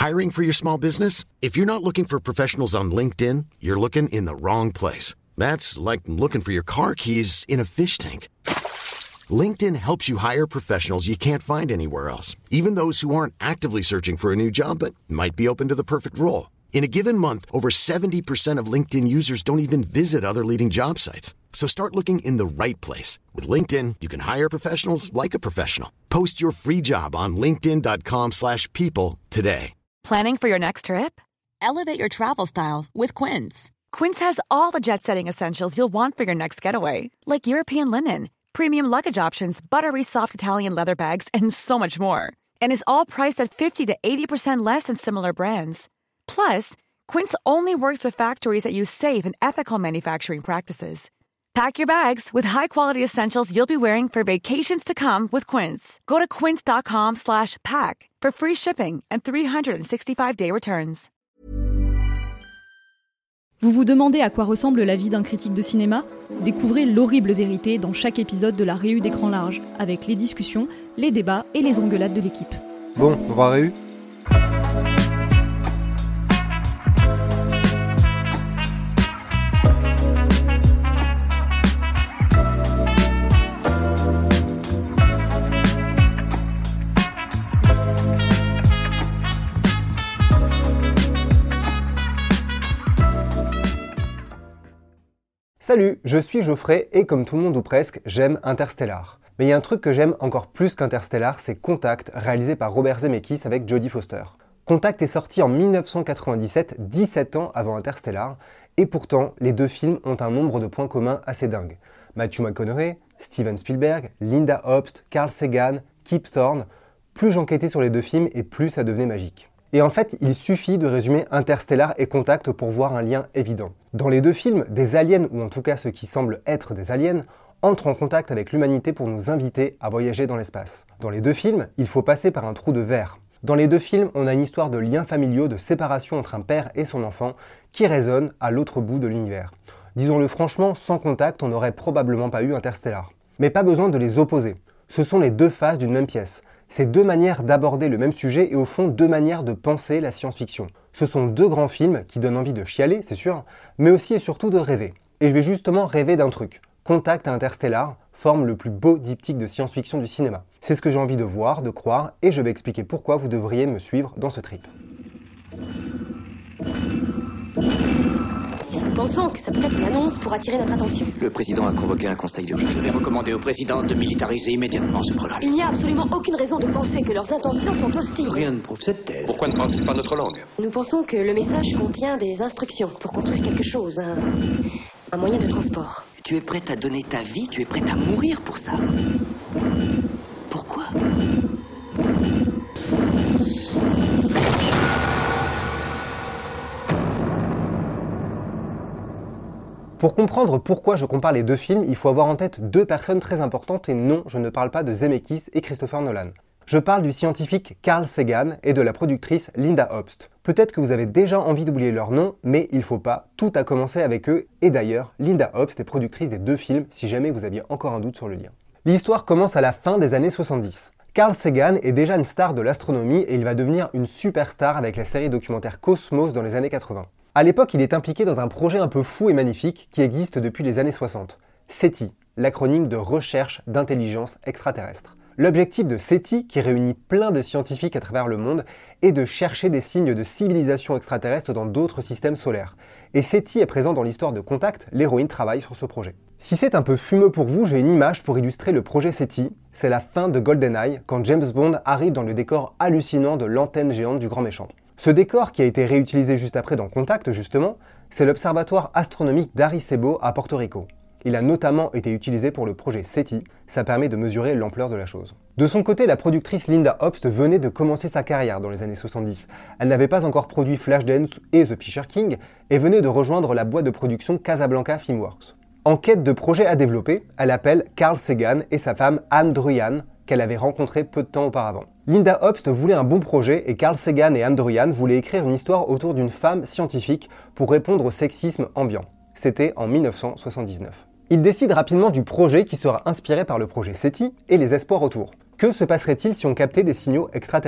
Hiring for your small business? If you're not looking for professionals on LinkedIn, you're looking in the wrong place. That's like looking for your car keys in a fish tank. LinkedIn helps you hire professionals you can't find anywhere else, even those who aren't actively searching for a new job but might be open to the perfect role. In a given month, over 70% of LinkedIn users don't even visit other leading job sites. So start looking in the right place. With LinkedIn, you can hire professionals like a professional. Post your free job on linkedin.com/people today. Planning for your next trip? Elevate your travel style with Quince. Quince has all the jet-setting essentials you'll want for your next getaway, like European linen, premium luggage options, buttery soft Italian leather bags, and so much more. And is all priced at 50 to 80% less than similar brands. Plus, Quince only works with factories that use safe and ethical manufacturing practices. Pack your bags with high-quality essentials you'll be wearing for vacations to come with Quince. Go to quince.com/pack for free shipping and 365-day returns. Vous vous demandez à quoi ressemble la vie d'un critique de cinéma ? Découvrez l'horrible vérité dans chaque épisode de la Réu d'écran large, avec les discussions, les débats et les engueulades de l'équipe. Bon, on va Réu ? Salut, je suis Geoffrey et comme tout le monde ou presque, j'aime Interstellar. Mais il y a un truc que j'aime encore plus qu'Interstellar, c'est Contact, réalisé par Robert Zemeckis avec Jodie Foster. Contact est sorti en 1997, 17 ans avant Interstellar, et pourtant, les deux films ont un nombre de points communs assez dingue. Matthew McConaughey, Steven Spielberg, Linda Hobst, Carl Sagan, Kip Thorne, plus j'enquêtais sur les deux films et plus ça devenait magique. Et en fait, il suffit de résumer Interstellar et Contact pour voir un lien évident. Dans les deux films, des aliens, ou en tout cas ceux qui semblent être des aliens, entrent en contact avec l'humanité pour nous inviter à voyager dans l'espace. Dans les deux films, il faut passer par un trou de verre. Dans les deux films, on a une histoire de liens familiaux, de séparation entre un père et son enfant, qui résonne à l'autre bout de l'univers. Disons-le franchement, sans Contact, on n'aurait probablement pas eu Interstellar. Mais pas besoin de les opposer. Ce sont les deux faces d'une même pièce. C'est deux manières d'aborder le même sujet et au fond deux manières de penser la science-fiction. Ce sont deux grands films qui donnent envie de chialer, c'est sûr, mais aussi et surtout de rêver. Et je vais justement rêver d'un truc. Contact et Interstellar forment le plus beau diptyque de science-fiction du cinéma. C'est ce que j'ai envie de voir, de croire, et je vais expliquer pourquoi vous devriez me suivre dans ce trip. Pensons que ça peut être une annonce pour attirer notre attention. Le président a convoqué un conseil d'urgence. Je vais recommander au président de militariser immédiatement ce programme. Il n'y a absolument aucune raison de penser que leurs intentions sont hostiles. Rien ne prouve cette thèse. Pourquoi ne parle-t-il pas notre langue ? Nous pensons que le message contient des instructions pour construire quelque chose, un moyen de transport. Tu es prête à donner ta vie, tu es prête à mourir pour ça. Pourquoi ? Pour comprendre pourquoi je compare les deux films, il faut avoir en tête deux personnes très importantes et non, je ne parle pas de Zemeckis et Christopher Nolan. Je parle du scientifique Carl Sagan et de la productrice Linda Hobst. Peut-être que vous avez déjà envie d'oublier leur nom, mais il faut pas, tout a commencé avec eux, et d'ailleurs, Linda Hobst est productrice des deux films si jamais vous aviez encore un doute sur le lien. L'histoire commence à la fin des années 70. Carl Sagan est déjà une star de l'astronomie et il va devenir une superstar avec la série documentaire Cosmos dans les années 80. À l'époque, il est impliqué dans un projet un peu fou et magnifique qui existe depuis les années 60. SETI, l'acronyme de Recherche d'intelligence extraterrestre. L'objectif de SETI, qui réunit plein de scientifiques à travers le monde, est de chercher des signes de civilisation extraterrestre dans d'autres systèmes solaires. Et SETI est présent dans l'histoire de Contact, l'héroïne travaille sur ce projet. Si c'est un peu fumeux pour vous, j'ai une image pour illustrer le projet SETI. C'est la fin de GoldenEye, quand James Bond arrive dans le décor hallucinant de l'antenne géante du grand méchant. Ce décor, qui a été réutilisé juste après dans Contact justement, c'est l'observatoire astronomique d'Arecibo à Porto Rico. Il a notamment été utilisé pour le projet SETI, ça permet de mesurer l'ampleur de la chose. De son côté, la productrice Linda Hobst venait de commencer sa carrière dans les années 70. Elle n'avait pas encore produit Flashdance et The Fisher King et venait de rejoindre la boîte de production Casablanca Filmworks. En quête de projets à développer, elle appelle Carl Sagan et sa femme Anne Druyan, qu'elle avait rencontré peu de temps auparavant. Linda Hobst voulait un bon projet et Carl Sagan et Anne Druyan voulaient écrire une histoire autour d'une femme scientifique pour répondre au sexisme ambiant. C'était en 1979. Ils décident rapidement du projet qui sera inspiré par le projet SETI et les espoirs autour. Que se passerait-il si on captait des signaux extraterrestres ?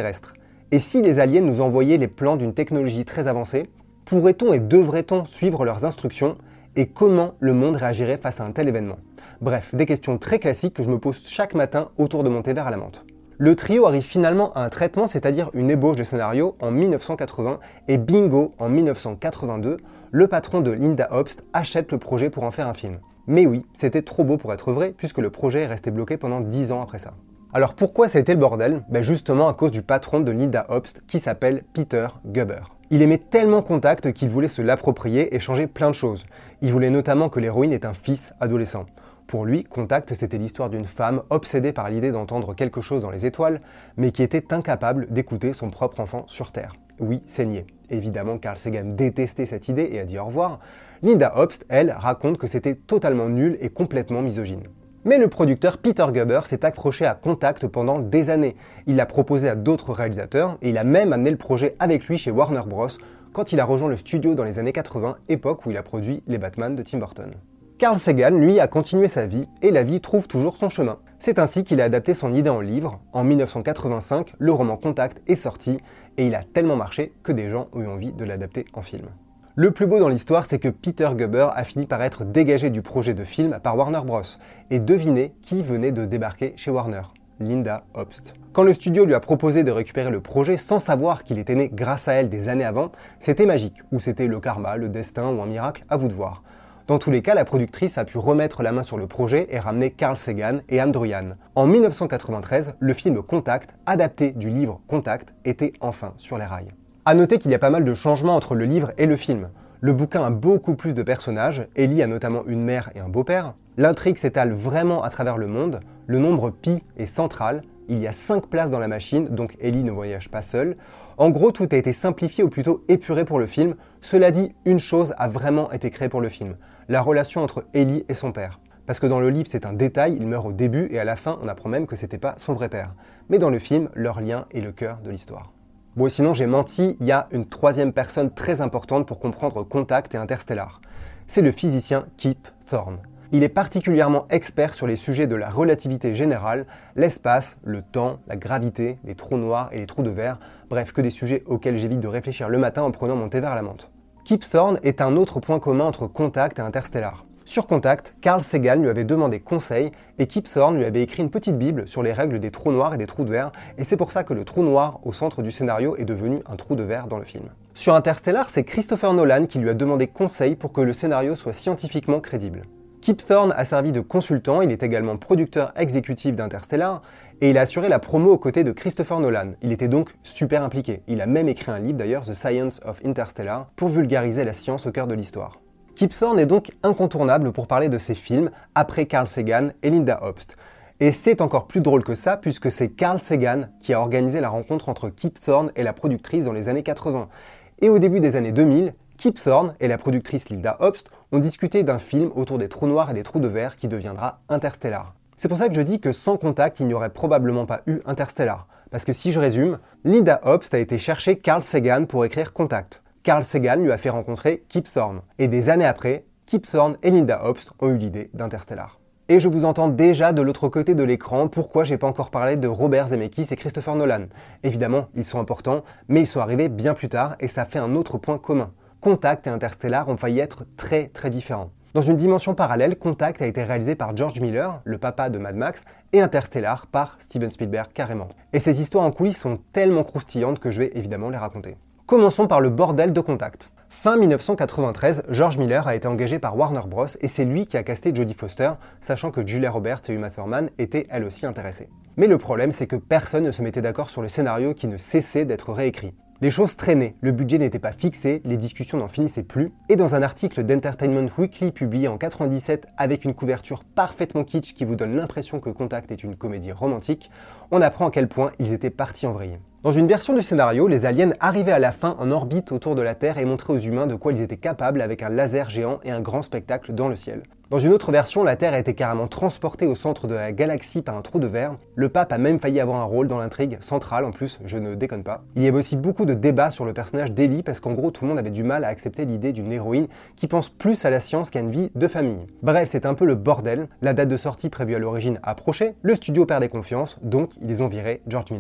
Et si les aliens nous envoyaient les plans d'une technologie très avancée, pourrait-on et devrait-on suivre leurs instructions? Et comment le monde réagirait face à un tel événement? Bref, des questions très classiques que je me pose chaque matin autour de mon thé vert à la menthe. Le trio arrive finalement à un traitement, c'est-à-dire une ébauche de scénario en 1980, et bingo, en 1982, le patron de Linda Obst achète le projet pour en faire un film. Mais oui, c'était trop beau pour être vrai, puisque le projet est resté bloqué pendant 10 ans après ça. Alors pourquoi ça a été le bordel? Justement à cause du patron de Linda Obst, qui s'appelle Peter Guber. Il aimait tellement Contact qu'il voulait se l'approprier et changer plein de choses. Il voulait notamment que l'héroïne ait un fils adolescent. Pour lui, Contact, c'était l'histoire d'une femme obsédée par l'idée d'entendre quelque chose dans les étoiles, mais qui était incapable d'écouter son propre enfant sur Terre. Oui, c'est niais. Évidemment, Carl Sagan détestait cette idée et a dit au revoir. Linda Obst, elle, raconte que c'était totalement nul et complètement misogyne. Mais le producteur Peter Guber s'est accroché à Contact pendant des années. Il l'a proposé à d'autres réalisateurs et il a même amené le projet avec lui chez Warner Bros. Quand il a rejoint le studio dans les années 80, époque où il a produit les Batman de Tim Burton. Carl Sagan, lui, a continué sa vie et la vie trouve toujours son chemin. C'est ainsi qu'il a adapté son idée en livre. En 1985, le roman Contact est sorti et il a tellement marché que des gens ont eu envie de l'adapter en film. Le plus beau dans l'histoire, c'est que Peter Guber a fini par être dégagé du projet de film par Warner Bros. Et devinez qui venait de débarquer chez Warner? Linda Obst. Quand le studio lui a proposé de récupérer le projet sans savoir qu'il était né grâce à elle des années avant, c'était magique, ou c'était le karma, le destin ou un miracle, à vous de voir. Dans tous les cas, la productrice a pu remettre la main sur le projet et ramener Carl Sagan et Anne Druyan. En 1993, le film Contact, adapté du livre Contact, était enfin sur les rails. A noter qu'il y a pas mal de changements entre le livre et le film. Le bouquin a beaucoup plus de personnages, Ellie a notamment une mère et un beau-père. L'intrigue s'étale vraiment à travers le monde, le nombre pi est central, il y a 5 places dans la machine, donc Ellie ne voyage pas seule. En gros, tout a été simplifié ou plutôt épuré pour le film. Cela dit, une chose a vraiment été créée pour le film, la relation entre Ellie et son père. Parce que dans le livre, c'est un détail, il meurt au début et à la fin, on apprend même que c'était pas son vrai père. Mais dans le film, leur lien est le cœur de l'histoire. Bon, sinon j'ai menti, il y a une troisième personne très importante pour comprendre Contact et Interstellar. C'est le physicien Kip Thorne. Il est particulièrement expert sur les sujets de la relativité générale, l'espace, le temps, la gravité, les trous noirs et les trous de verre, bref, que des sujets auxquels j'évite de réfléchir le matin en prenant mon thé vert à la menthe. Kip Thorne est un autre point commun entre Contact et Interstellar. Sur Contact, Carl Sagan lui avait demandé conseil et Kip Thorne lui avait écrit une petite bible sur les règles des trous noirs et des trous de verre, et c'est pour ça que le trou noir au centre du scénario est devenu un trou de verre dans le film. Sur Interstellar, c'est Christopher Nolan qui lui a demandé conseil pour que le scénario soit scientifiquement crédible. Kip Thorne a servi de consultant, il est également producteur exécutif d'Interstellar, et il a assuré la promo aux côtés de Christopher Nolan. Il était donc super impliqué. Il a même écrit un livre d'ailleurs, The Science of Interstellar, pour vulgariser la science au cœur de l'histoire. Kip Thorne est donc incontournable pour parler de ses films après Carl Sagan et Linda Obst. Et c'est encore plus drôle que ça puisque c'est Carl Sagan qui a organisé la rencontre entre Kip Thorne et la productrice dans les années 80. Et au début des années 2000, Kip Thorne et la productrice Linda Obst ont discuté d'un film autour des trous noirs et des trous de verre qui deviendra Interstellar. C'est pour ça que je dis que sans Contact, il n'y aurait probablement pas eu Interstellar. Parce que si je résume, Linda Obst a été chercher Carl Sagan pour écrire Contact. Carl Sagan lui a fait rencontrer Kip Thorne. Et des années après, Kip Thorne et Linda Obst ont eu l'idée d'Interstellar. Et je vous entends déjà de l'autre côté de l'écran, pourquoi j'ai pas encore parlé de Robert Zemeckis et Christopher Nolan. Évidemment, ils sont importants, mais ils sont arrivés bien plus tard et ça fait un autre point commun. Contact et Interstellar ont failli être très différents. Dans une dimension parallèle, Contact a été réalisé par George Miller, le papa de Mad Max, et Interstellar par Steven Spielberg carrément. Et ces histoires en coulisses sont tellement croustillantes que je vais évidemment les raconter. Commençons par le bordel de Contact. Fin 1993, George Miller a été engagé par Warner Bros. Et c'est lui qui a casté Jodie Foster, sachant que Julia Roberts et Uma Thurman étaient elles aussi intéressées. Mais le problème, c'est que personne ne se mettait d'accord sur le scénario qui ne cessait d'être réécrit. Les choses traînaient, le budget n'était pas fixé, les discussions n'en finissaient plus, et dans un article d'Entertainment Weekly publié en 1997 avec une couverture parfaitement kitsch qui vous donne l'impression que Contact est une comédie romantique, on apprend à quel point ils étaient partis en vrille. Dans une version du scénario, les aliens arrivaient à la fin en orbite autour de la Terre et montraient aux humains de quoi ils étaient capables avec un laser géant et un grand spectacle dans le ciel. Dans une autre version, la Terre a été carrément transportée au centre de la galaxie par un trou de verre. Le pape a même failli avoir un rôle dans l'intrigue, centrale en plus, je ne déconne pas. Il y avait aussi beaucoup de débats sur le personnage d'Ellie parce qu'en gros tout le monde avait du mal à accepter l'idée d'une héroïne qui pense plus à la science qu'à une vie de famille. Bref, c'est un peu le bordel, la date de sortie prévue à l'origine approchait, le studio perdait confiance, donc ils ont viré George Miller.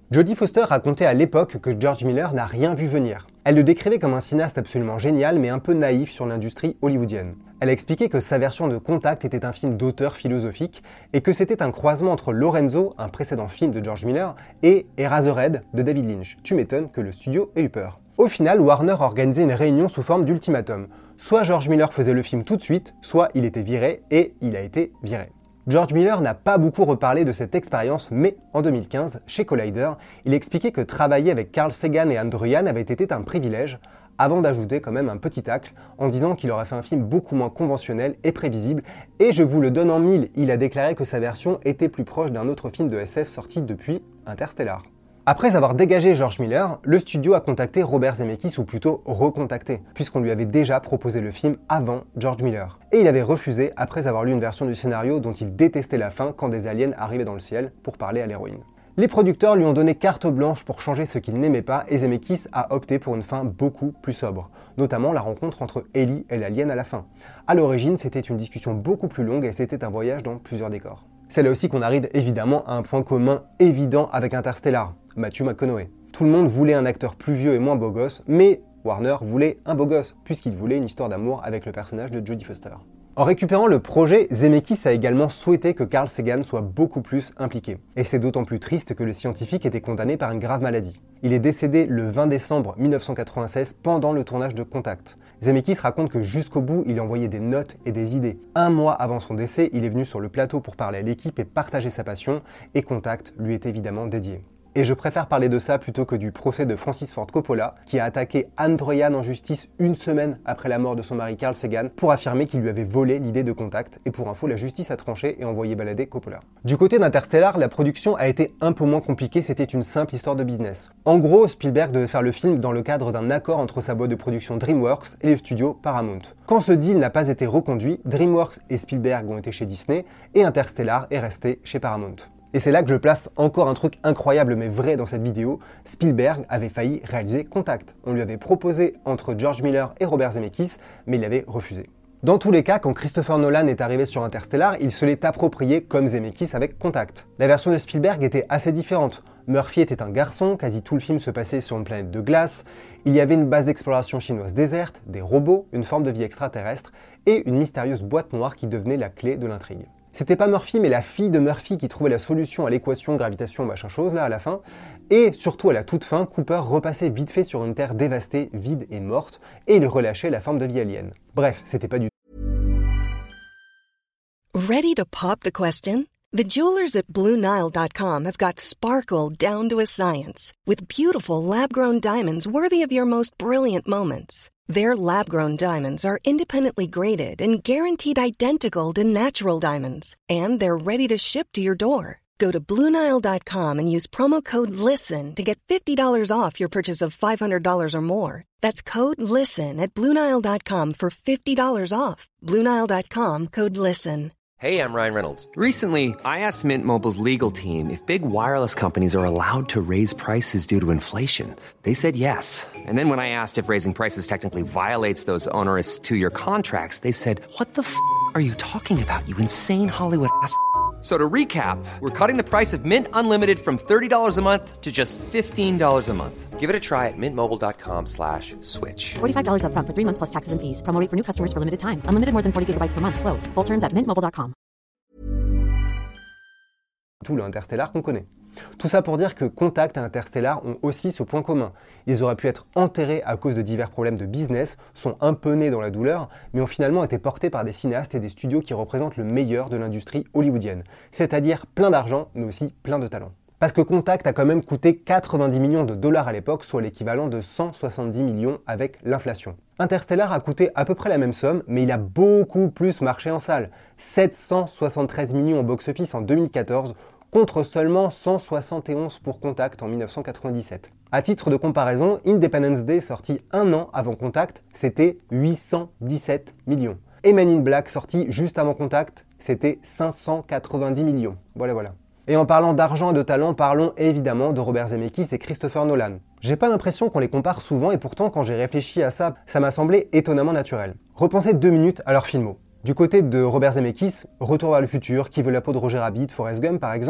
Jodie Foster racontait à l'époque que George Miller n'a rien vu venir. Elle le décrivait comme un cinéaste absolument génial mais un peu naïf sur l'industrie hollywoodienne. Elle a expliqué que sa version de Contact était un film d'auteur philosophique et que c'était un croisement entre Lorenzo, un précédent film de George Miller, et Eraserhead de David Lynch. Tu m'étonnes que le studio ait eu peur. Au final, Warner organisait une réunion sous forme d'ultimatum. Soit George Miller faisait le film tout de suite, soit il était viré et il a été viré. George Miller n'a pas beaucoup reparlé de cette expérience, mais en 2015, chez Collider, il expliquait que travailler avec Carl Sagan et Andrew Yan avait été un privilège, avant d'ajouter quand même un petit tacle en disant qu'il aurait fait un film beaucoup moins conventionnel et prévisible, et je vous le donne en mille, il a déclaré que sa version était plus proche d'un autre film de SF sorti depuis Interstellar. Après avoir dégagé George Miller, le studio a contacté Robert Zemeckis, ou plutôt recontacté, puisqu'on lui avait déjà proposé le film avant George Miller. Et il avait refusé après avoir lu une version du scénario dont il détestait la fin quand des aliens arrivaient dans le ciel pour parler à l'héroïne. Les producteurs lui ont donné carte blanche pour changer ce qu'il n'aimait pas et Zemeckis a opté pour une fin beaucoup plus sobre, notamment la rencontre entre Ellie et l'alien à la fin. À l'origine, c'était une discussion beaucoup plus longue et c'était un voyage dans plusieurs décors. C'est là aussi qu'on arrive évidemment à un point commun évident avec Interstellar, Matthew McConaughey. Tout le monde voulait un acteur plus vieux et moins beau gosse, mais Warner voulait un beau gosse, puisqu'il voulait une histoire d'amour avec le personnage de Jodie Foster. En récupérant le projet, Zemeckis a également souhaité que Carl Sagan soit beaucoup plus impliqué. Et c'est d'autant plus triste que le scientifique était condamné par une grave maladie. Il est décédé le 20 décembre 1996 pendant le tournage de Contact. Zemeckis raconte que jusqu'au bout, il envoyait des notes et des idées. Un mois avant son décès, il est venu sur le plateau pour parler à l'équipe et partager sa passion, et Contact lui est évidemment dédié. Et je préfère parler de ça plutôt que du procès de Francis Ford Coppola, qui a attaqué Andrew Yan en justice une semaine après la mort de son mari Carl Sagan pour affirmer qu'il lui avait volé l'idée de Contact, et pour info, la justice a tranché et envoyé balader Coppola. Du côté d'Interstellar, la production a été un peu moins compliquée, c'était une simple histoire de business. En gros, Spielberg devait faire le film dans le cadre d'un accord entre sa boîte de production DreamWorks et les studios Paramount. Quand ce deal n'a pas été reconduit, DreamWorks et Spielberg ont été chez Disney, et Interstellar est resté chez Paramount. Et c'est là que je place encore un truc incroyable mais vrai dans cette vidéo, Spielberg avait failli réaliser Contact. On lui avait proposé entre George Miller et Robert Zemeckis, mais il avait refusé. Dans tous les cas, quand Christopher Nolan est arrivé sur Interstellar, il se l'est approprié comme Zemeckis avec Contact. La version de Spielberg était assez différente. Murphy était un garçon, quasi tout le film se passait sur une planète de glace, il y avait une base d'exploration chinoise déserte, des robots, une forme de vie extraterrestre et une mystérieuse boîte noire qui devenait la clé de l'intrigue. C'était pas Murphy, mais la fille de Murphy qui trouvait la solution à l'équation gravitation machin chose là à la fin. Et surtout à la toute fin, Cooper repassait vite fait sur une Terre dévastée, vide et morte, et il relâchait la forme de vie alien. Bref, c'était pas du tout. Ready to pop the question? The jewelers at BlueNile.com have got sparkle down to a science with beautiful lab-grown diamonds worthy of your most brilliant moments. Their lab-grown diamonds are independently graded and guaranteed identical to natural diamonds. And they're ready to ship to your door. Go to BlueNile.com and use promo code LISTEN to get $50 off your purchase of $500 or more. That's code LISTEN at BlueNile.com for $50 off. BlueNile.com, code LISTEN. Hey, I'm Ryan Reynolds. Recently, I asked Mint Mobile's legal team if big wireless companies are allowed to raise prices due to inflation. They said yes. And then when I asked if raising prices technically violates those onerous two-year contracts, they said, "What the f*** are you talking about, you insane Hollywood ass?" So to recap, we're cutting the price of Mint Unlimited from $30 a month to just $15 a month. Give it a try at mintmobile.com/switch. $45 up front for 3 months plus taxes and fees. Promo rate for new customers for limited time. Unlimited more than 40 gigabytes per month. Slows full terms at mintmobile.com. Tout le Interstellar qu'on connaît. Tout ça pour dire que Contact et Interstellar ont aussi ce point commun. Ils auraient pu être enterrés à cause de divers problèmes de business, sont un peu nés dans la douleur, mais ont finalement été portés par des cinéastes et des studios qui représentent le meilleur de l'industrie hollywoodienne. C'est-à-dire plein d'argent, mais aussi plein de talent. Parce que Contact a quand même coûté 90 millions de dollars à l'époque, soit l'équivalent de 170 millions avec l'inflation. Interstellar a coûté à peu près la même somme, mais il a beaucoup plus marché en salle. 773 millions au box-office en 2014, contre seulement 171 pour Contact en 1997. À titre de comparaison, Independence Day, sorti un an avant Contact, c'était 817 millions. Et Men in Black, sorti juste avant Contact, c'était 590 millions. Voilà. Et en parlant d'argent et de talent, parlons évidemment de Robert Zemeckis et Christopher Nolan. J'ai pas l'impression qu'on les compare souvent et pourtant quand j'ai réfléchi à ça, ça m'a semblé étonnamment naturel. Repensez 2 minutes à leurs filmos. Du côté de Robert Zemeckis, Retour vers le futur, Qui veut la peau de Roger Rabbit, Forrest Gump par exemple,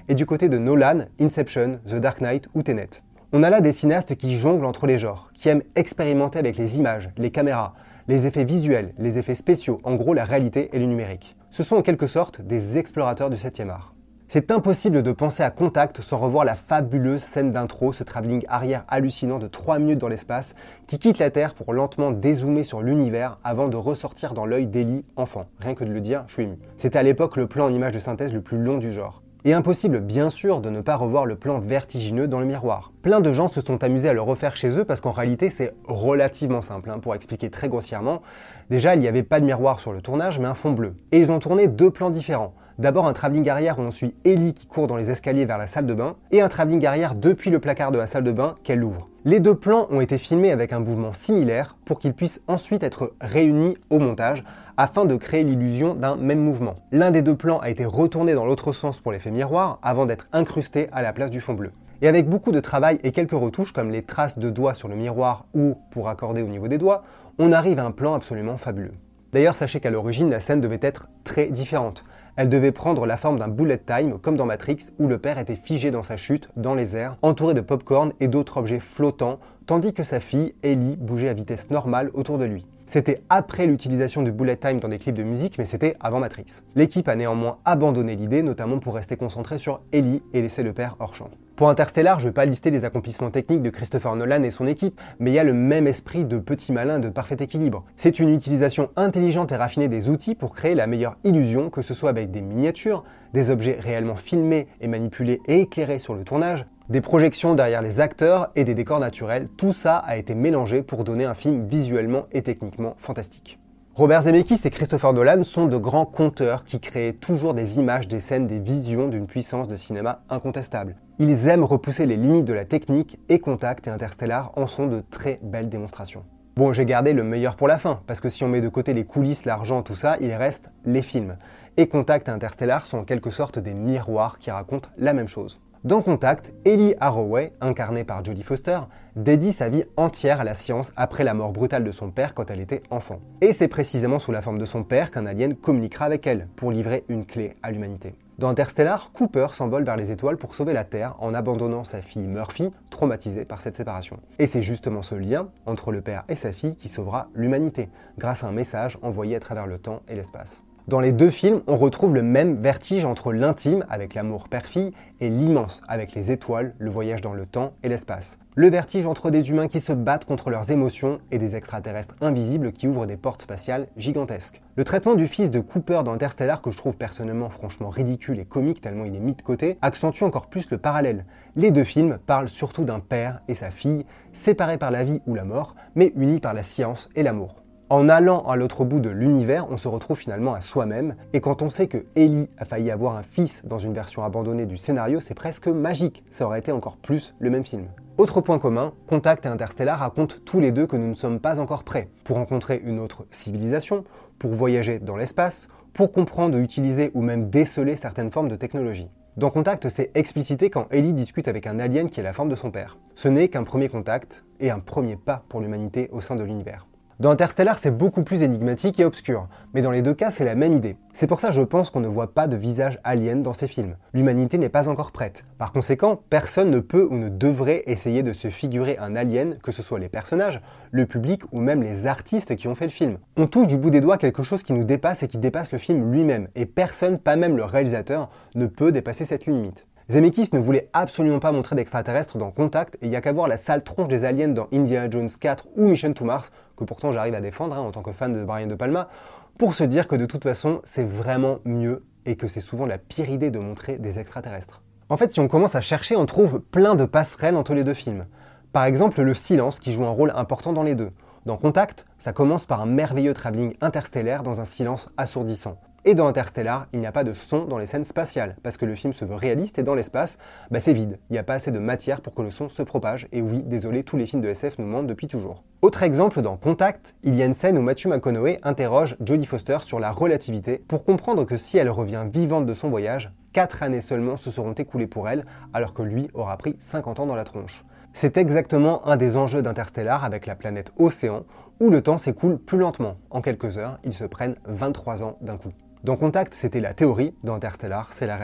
Et du côté de Nolan, Inception, The Dark Knight ou Tenet. On a là des cinéastes qui jonglent entre les genres, qui aiment expérimenter avec les images, les caméras, les effets visuels, les effets spéciaux, en gros la réalité et le numérique. Ce sont en quelque sorte des explorateurs du 7e art. C'est impossible de penser à Contact sans revoir la fabuleuse scène d'intro, ce travelling arrière hallucinant de 3 minutes dans l'espace, qui quitte la Terre pour lentement dézoomer sur l'univers avant de ressortir dans l'œil d'Ellie enfant. Rien que de le dire, je suis ému. C'était à l'époque le plan en image de synthèse le plus long du genre. Et impossible, bien sûr, de ne pas revoir le plan vertigineux dans le miroir. Plein de gens se sont amusés à le refaire chez eux parce qu'en réalité, c'est relativement simple. Pour expliquer très grossièrement, déjà, il n'y avait pas de miroir sur le tournage, mais un fond bleu. Et ils ont tourné 2 plans différents. D'abord un travelling arrière où on suit Ellie qui court dans les escaliers vers la salle de bain, et un travelling arrière depuis le placard de la salle de bain qu'elle ouvre. Les 2 plans ont été filmés avec un mouvement similaire pour qu'ils puissent ensuite être réunis au montage, afin de créer l'illusion d'un même mouvement. L'un des 2 plans a été retourné dans l'autre sens pour l'effet miroir, avant d'être incrusté à la place du fond bleu. Et avec beaucoup de travail et quelques retouches comme les traces de doigts sur le miroir ou pour accorder au niveau des doigts, on arrive à un plan absolument fabuleux. D'ailleurs, sachez qu'à l'origine, la scène devait être très différente. Elle devait prendre la forme d'un bullet time, comme dans Matrix, où le père était figé dans sa chute, dans les airs, entouré de pop-corn et d'autres objets flottants, tandis que sa fille, Ellie, bougeait à vitesse normale autour de lui. C'était après l'utilisation du bullet time dans des clips de musique, mais c'était avant Matrix. L'équipe a néanmoins abandonné l'idée, notamment pour rester concentrée sur Ellie et laisser le père hors champ. Pour Interstellar, je ne vais pas lister les accomplissements techniques de Christopher Nolan et son équipe, mais il y a le même esprit de petit malin de parfait équilibre. C'est une utilisation intelligente et raffinée des outils pour créer la meilleure illusion, que ce soit avec des miniatures, des objets réellement filmés et manipulés et éclairés sur le tournage, des projections derrière les acteurs et des décors naturels. Tout ça a été mélangé pour donner un film visuellement et techniquement fantastique. Robert Zemeckis et Christopher Nolan sont de grands conteurs qui créent toujours des images, des scènes, des visions d'une puissance de cinéma incontestable. Ils aiment repousser les limites de la technique et Contact et Interstellar en sont de très belles démonstrations. Bon, j'ai gardé le meilleur pour la fin, parce que si on met de côté les coulisses, l'argent, tout ça, il reste les films. Et Contact et Interstellar sont en quelque sorte des miroirs qui racontent la même chose. Dans Contact, Ellie Arroway, incarnée par Jodie Foster, dédie sa vie entière à la science après la mort brutale de son père quand elle était enfant. Et c'est précisément sous la forme de son père qu'un alien communiquera avec elle pour livrer une clé à l'humanité. Dans Interstellar, Cooper s'envole vers les étoiles pour sauver la Terre en abandonnant sa fille Murphy, traumatisée par cette séparation. Et c'est justement ce lien entre le père et sa fille qui sauvera l'humanité, grâce à un message envoyé à travers le temps et l'espace. Dans les 2 films, on retrouve le même vertige entre l'intime, avec l'amour père-fille, et l'immense, avec les étoiles, le voyage dans le temps et l'espace. Le vertige entre des humains qui se battent contre leurs émotions et des extraterrestres invisibles qui ouvrent des portes spatiales gigantesques. Le traitement du fils de Cooper dans Interstellar, que je trouve personnellement franchement ridicule et comique tellement il est mis de côté, accentue encore plus le parallèle. Les 2 films parlent surtout d'un père et sa fille, séparés par la vie ou la mort, mais unis par la science et l'amour. En allant à l'autre bout de l'univers, on se retrouve finalement à soi-même, et quand on sait que Ellie a failli avoir un fils dans une version abandonnée du scénario, c'est presque magique, ça aurait été encore plus le même film. Autre point commun, Contact et Interstellar racontent tous les 2 que nous ne sommes pas encore prêts pour rencontrer une autre civilisation, pour voyager dans l'espace, pour comprendre, utiliser ou même déceler certaines formes de technologie. Dans Contact, c'est explicité quand Ellie discute avec un alien qui est la forme de son père. Ce n'est qu'un premier contact et un premier pas pour l'humanité au sein de l'univers. Dans Interstellar, c'est beaucoup plus énigmatique et obscur, mais dans les 2 cas, c'est la même idée. C'est pour ça que je pense qu'on ne voit pas de visage alien dans ces films. L'humanité n'est pas encore prête. Par conséquent, personne ne peut ou ne devrait essayer de se figurer un alien, que ce soit les personnages, le public ou même les artistes qui ont fait le film. On touche du bout des doigts quelque chose qui nous dépasse et qui dépasse le film lui-même, et personne, pas même le réalisateur, ne peut dépasser cette limite. Zemeckis ne voulait absolument pas montrer d'extraterrestres dans Contact, et il n'y a qu'à voir la sale tronche des aliens dans Indiana Jones 4 ou Mission to Mars, que pourtant j'arrive à défendre en tant que fan de Brian De Palma, pour se dire que de toute façon c'est vraiment mieux et que c'est souvent la pire idée de montrer des extraterrestres. En fait, si on commence à chercher, on trouve plein de passerelles entre les 2 films. Par exemple, le silence qui joue un rôle important dans les 2. Dans Contact, ça commence par un merveilleux travelling interstellaire dans un silence assourdissant. Et dans Interstellar, il n'y a pas de son dans les scènes spatiales, parce que le film se veut réaliste et dans l'espace, c'est vide. Il n'y a pas assez de matière pour que le son se propage, et oui, désolé, tous les films de SF nous mentent depuis toujours. Autre exemple, dans Contact, il y a une scène où Matthew McConaughey interroge Jodie Foster sur la relativité pour comprendre que si elle revient vivante de son voyage, 4 années seulement se seront écoulées pour elle, alors que lui aura pris 50 ans dans la tronche. C'est exactement un des enjeux d'Interstellar avec la planète Océan, où le temps s'écoule plus lentement. En quelques heures, ils se prennent 23 ans d'un coup. Dans Contact, c'était la théorie, dans Interstellar, c'est la réalité.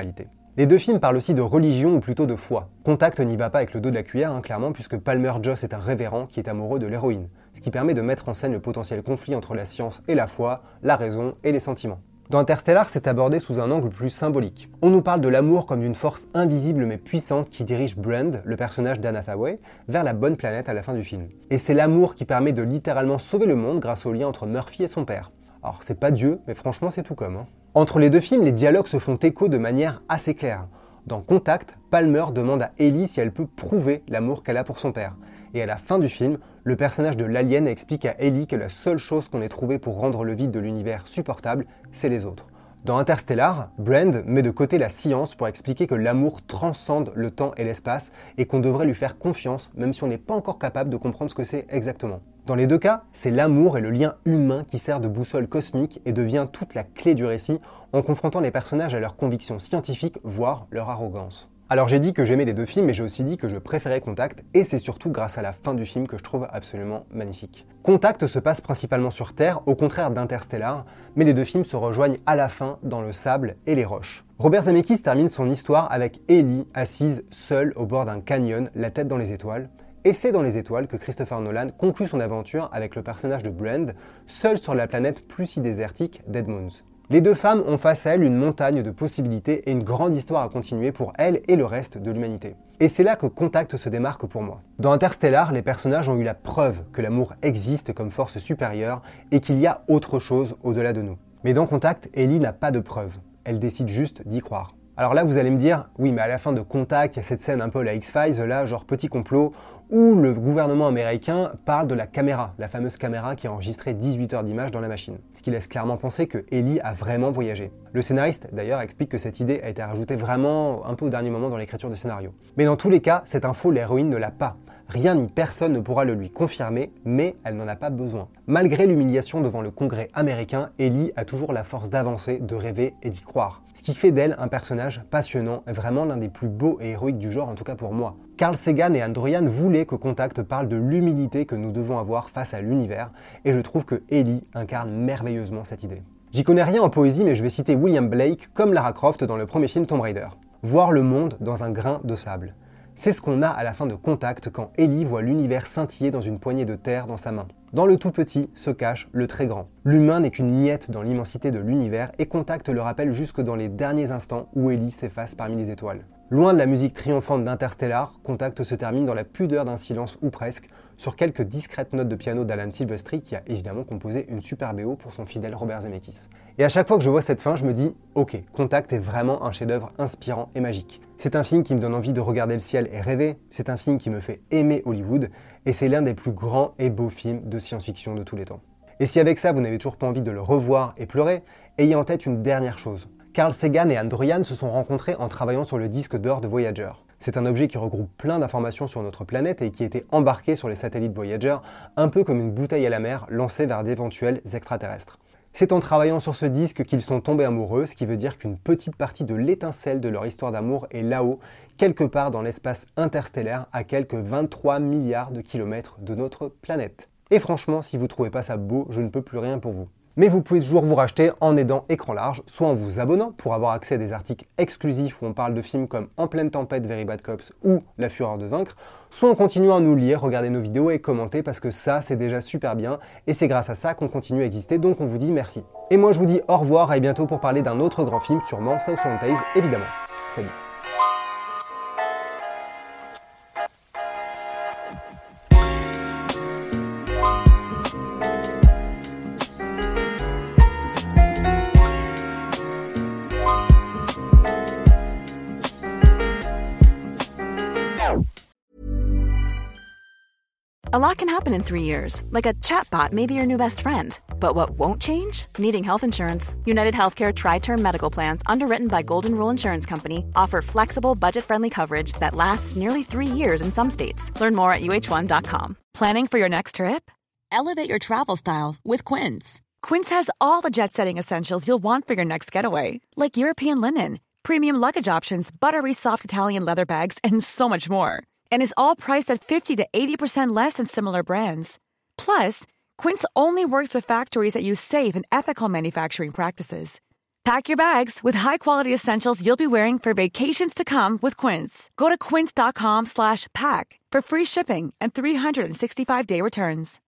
Les deux films parlent aussi de religion ou plutôt de foi. Contact n'y va pas avec le dos de la cuillère, clairement, puisque Palmer Joss est un révérend qui est amoureux de l'héroïne, ce qui permet de mettre en scène le potentiel conflit entre la science et la foi, la raison et les sentiments. Dans Interstellar, c'est abordé sous un angle plus symbolique. On nous parle de l'amour comme d'une force invisible mais puissante qui dirige Brand, le personnage d'Anne Hathaway, vers la bonne planète à la fin du film. Et c'est l'amour qui permet de littéralement sauver le monde grâce au lien entre Murphy et son père. Alors c'est pas Dieu, mais franchement c'est tout comme. Entre les deux films, les dialogues se font écho de manière assez claire. Dans Contact, Palmer demande à Ellie si elle peut prouver l'amour qu'elle a pour son père. Et à la fin du film, le personnage de l'alien explique à Ellie que la seule chose qu'on ait trouvée pour rendre le vide de l'univers supportable, c'est les autres. Dans Interstellar, Brand met de côté la science pour expliquer que l'amour transcende le temps et l'espace et qu'on devrait lui faire confiance même si on n'est pas encore capable de comprendre ce que c'est exactement. Dans les deux cas, c'est l'amour et le lien humain qui sert de boussole cosmique et devient toute la clé du récit en confrontant les personnages à leurs convictions scientifiques, voire leur arrogance. Alors j'ai dit que j'aimais les deux films, mais j'ai aussi dit que je préférais Contact, et c'est surtout grâce à la fin du film que je trouve absolument magnifique. Contact se passe principalement sur Terre, au contraire d'Interstellar, mais les deux films se rejoignent à la fin dans le sable et les roches. Robert Zemeckis termine son histoire avec Ellie assise seule au bord d'un canyon, la tête dans les étoiles, et c'est dans les étoiles que Christopher Nolan conclut son aventure avec le personnage de Brand, seul sur la planète plus si désertique Dead Moons. Les deux femmes ont face à elles une montagne de possibilités et une grande histoire à continuer pour elles et le reste de l'humanité. Et c'est là que Contact se démarque pour moi. Dans Interstellar, les personnages ont eu la preuve que l'amour existe comme force supérieure et qu'il y a autre chose au-delà de nous. Mais dans Contact, Ellie n'a pas de preuve. Elle décide juste d'y croire. Alors là, vous allez me dire, oui, mais à la fin de Contact, il y a cette scène un peu la X-Files, là, genre petit complot, où le gouvernement américain parle de la caméra, la fameuse caméra qui a enregistré 18 heures d'images dans la machine. Ce qui laisse clairement penser que Ellie a vraiment voyagé. Le scénariste, d'ailleurs, explique que cette idée a été rajoutée vraiment un peu au dernier moment dans l'écriture du scénario. Mais dans tous les cas, cette info, l'héroïne ne l'a pas. Rien ni personne ne pourra le lui confirmer, mais elle n'en a pas besoin. Malgré l'humiliation devant le Congrès américain, Ellie a toujours la force d'avancer, de rêver et d'y croire. Ce qui fait d'elle un personnage passionnant, vraiment l'un des plus beaux et héroïques du genre, en tout cas pour moi. Carl Sagan et Andorian voulaient que Contact parle de l'humilité que nous devons avoir face à l'univers, et je trouve que Ellie incarne merveilleusement cette idée. J'y connais rien en poésie, mais je vais citer William Blake comme Lara Croft dans le premier film Tomb Raider. Voir le monde dans un grain de sable. C'est ce qu'on a à la fin de Contact quand Ellie voit l'univers scintiller dans une poignée de terre dans sa main. Dans le tout petit se cache le très grand. L'humain n'est qu'une miette dans l'immensité de l'univers et Contact le rappelle jusque dans les derniers instants où Ellie s'efface parmi les étoiles. Loin de la musique triomphante d'Interstellar, Contact se termine dans la pudeur d'un silence ou presque, sur quelques discrètes notes de piano d'Alan Silvestri qui a évidemment composé une super BO pour son fidèle Robert Zemeckis. Et à chaque fois que je vois cette fin, je me dis « Ok, Contact est vraiment un chef-d'œuvre inspirant et magique. C'est un film qui me donne envie de regarder le ciel et rêver, c'est un film qui me fait aimer Hollywood, et c'est l'un des plus grands et beaux films de science-fiction de tous les temps. » Et si avec ça vous n'avez toujours pas envie de le revoir et pleurer, ayez en tête une dernière chose. Carl Sagan et Andorian se sont rencontrés en travaillant sur le disque d'or de Voyager. C'est un objet qui regroupe plein d'informations sur notre planète et qui était embarqué sur les satellites Voyager, un peu comme une bouteille à la mer lancée vers d'éventuels extraterrestres. C'est en travaillant sur ce disque qu'ils sont tombés amoureux, ce qui veut dire qu'une petite partie de l'étincelle de leur histoire d'amour est là-haut, quelque part dans l'espace interstellaire, à quelques 23 milliards de kilomètres de notre planète. Et franchement, si vous trouvez pas ça beau, je ne peux plus rien pour vous. Mais vous pouvez toujours vous racheter en aidant Écran Large, soit en vous abonnant pour avoir accès à des articles exclusifs où on parle de films comme En pleine tempête, Very Bad Cops ou La fureur de vaincre, soit en continuant à nous lire, regarder nos vidéos et commenter parce que ça c'est déjà super bien et c'est grâce à ça qu'on continue à exister, donc on vous dit merci. Et moi je vous dis au revoir et à bientôt pour parler d'un autre grand film, sûrement Southland Tales évidemment. Salut. A lot can happen in 3 years, like a chatbot may be your new best friend. But what won't change? Needing health insurance. United Healthcare Tri-Term Medical Plans, underwritten by Golden Rule Insurance Company, offer flexible, budget-friendly coverage that lasts nearly 3 years in some states. Learn more at uh1.com. Planning for your next trip? Elevate your travel style with Quince. Quince has all the jet-setting essentials you'll want for your next getaway, like European linen, premium luggage options, buttery soft Italian leather bags, and so much more. And is all priced at 50 to 80% less than similar brands. Plus, Quince only works with factories that use safe and ethical manufacturing practices. Pack your bags with high-quality essentials you'll be wearing for vacations to come with Quince. Go to quince.com/pack for free shipping and 365-day returns.